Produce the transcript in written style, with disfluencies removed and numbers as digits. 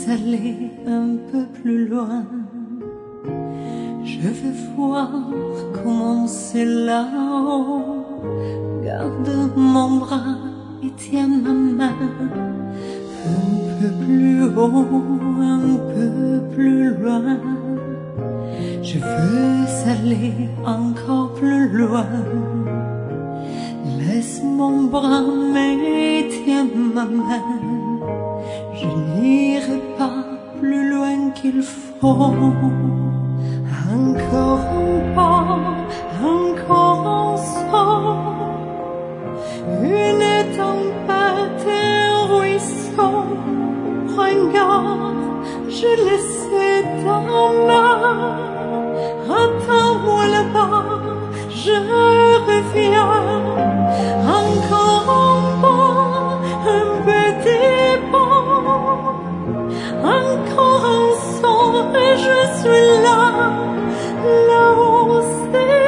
aller un peu plus loin. Je veux voir comment c'est là-haut. Garde mon bras et tiens ma main. Un peu plus haut, un peu plus loin. Je veux aller encore plus loin. Laisse mon bras, mais tiens ma main. Je n'irai pas plus loin qu'il faut. Encore un pas, encore un saut. Une tempête et un ruisseau. Regarde, je le sais ta main. Attends-moi là-bas, je reviens. Encore un pas, un petit pas. Encore un saut et je suis là, là-haut c'est